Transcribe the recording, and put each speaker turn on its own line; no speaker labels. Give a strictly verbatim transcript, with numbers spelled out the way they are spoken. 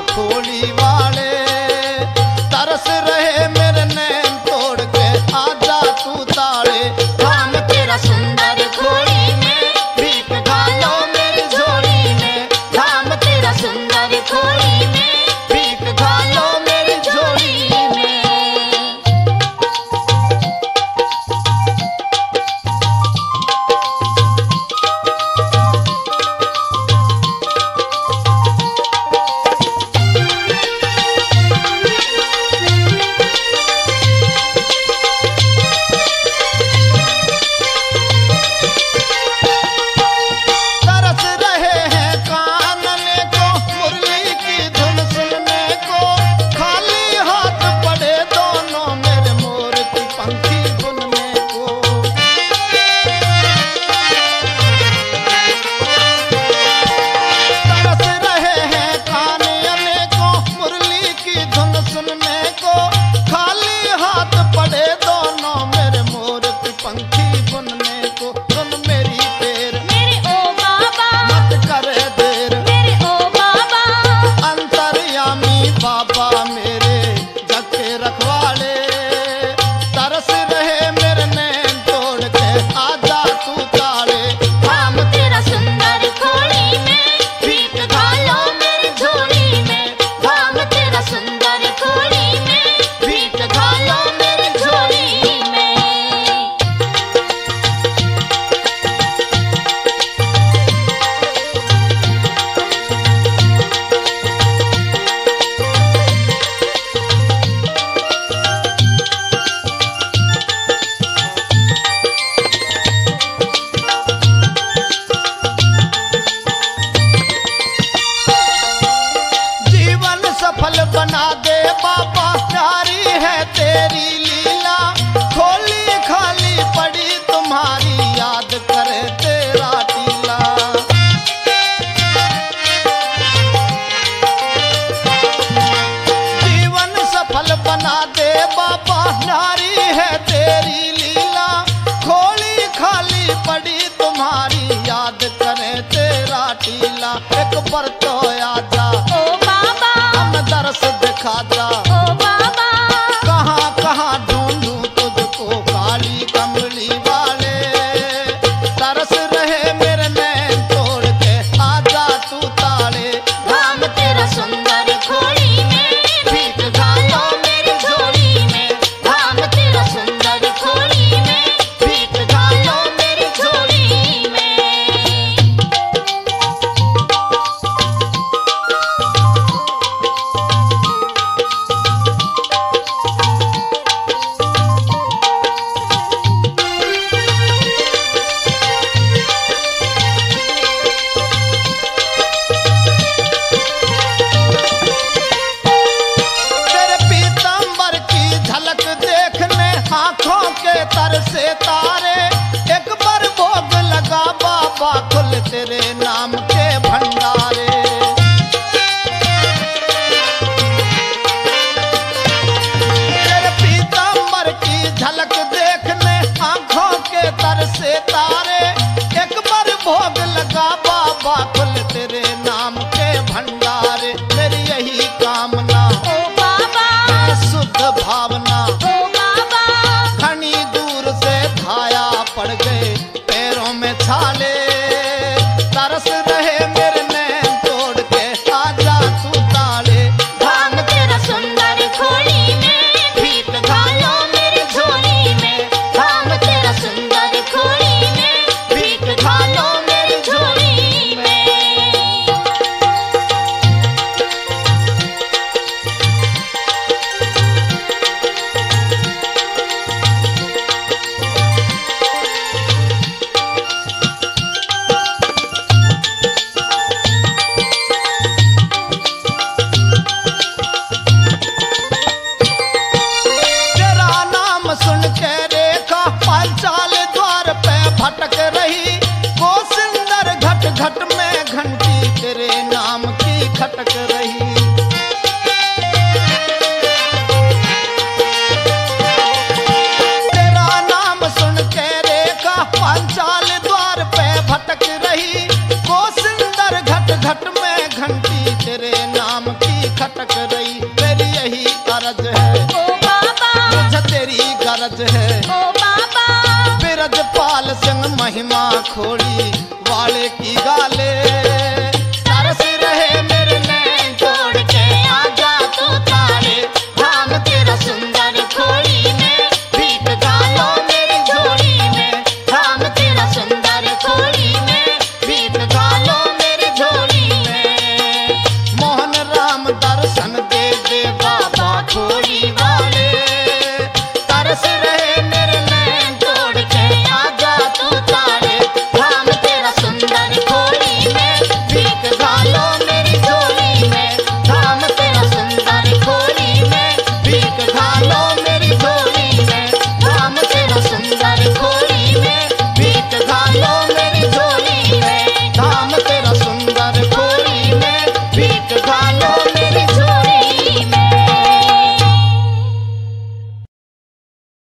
खोली वाले। तरस रहे मेरे नैन तोड़ के आजा तू ताले।
धाम तेरा सुंदर खोड़ी में, भीख घालो मेरी झोली में। धाम तेरा सुंदर खोड़ी में, भीख घालो मेरी झोली में।
तरस रहे हैं कानने को, मुरली की धुन सुनने को। खाली हाथ पड़े दोनों मेरे मोर की पंखी बुनने को। तरस रहे हैं कानने को, मुरली की धुन सुनने को। खाली हाथ पड़े दोनों मेरे मोर की पंखी बुनने को। सुन मेरी देर
मेरे ओ बाबा,
मत करे देर।
मेरे ओ बाबा,
अंतर्यामी बाबा मेरे जग के रखवाले। तरस रहे मेरे नैन तोड़ के आजा तू ताले।
धाम तेरा सुंदर खोड़ी में, भीख घालो मेरी झोली में। धाम तेरा सुंदर खोड़ी में, भीख घालो मेरी झोली में।
जीवन सफल बना दे बाबा, प्यारी है तेरी लीला। खोली खाली पड़ी तुम्हारी, याद करे तेरा टीला। जीवन सफल बना दे बाबा, नारी है तेरी लीला। खोली खाली पड़ी तुम्हारी, याद करे तेरा टीला। एक बार तो आजा
ओ बाबा,
हम दर्श दिखा जा।
ओ बाबा,
कहाँ कहाँ ढूंढूं तुझको काली कमली वाले। तरस रहे मेरे नैन तोड़ के आजा तू ताले।
धाम तेरा सुंदर खोड़ी में, भीख घालो मेरी झोली में। धाम तेरा सुंदर खोड़ी में, भीख घालो मेरी झोली में।
तेरे पीतांबर की झलक देखने आंखों के तर से तारे। एक बार भोग लगा बाबा, खुल तेरे नाम के भंडारे। तेरे पीतांबर की झलक देखने आंखों के तर से तारे। एक बार भोग लगा बाबा, खुल तेरे नाम के भंडारे। मेरी यही कामना
ओ बाबा,
शुद्ध भावना,
ओ बाबा,
घनी दूर से धाया पड़ गए पैरों में छाले। तरस रहे मेरे नैन तोड़ के आजा तू ताले।
धाम तेरा सुंदर खोड़ी में, भीख घालो मेरी झोली में। धाम तेरा सुंदर खोड़ी में, भीख घालो मेरी झोली में।
महिमा खोड़ी वाले की गा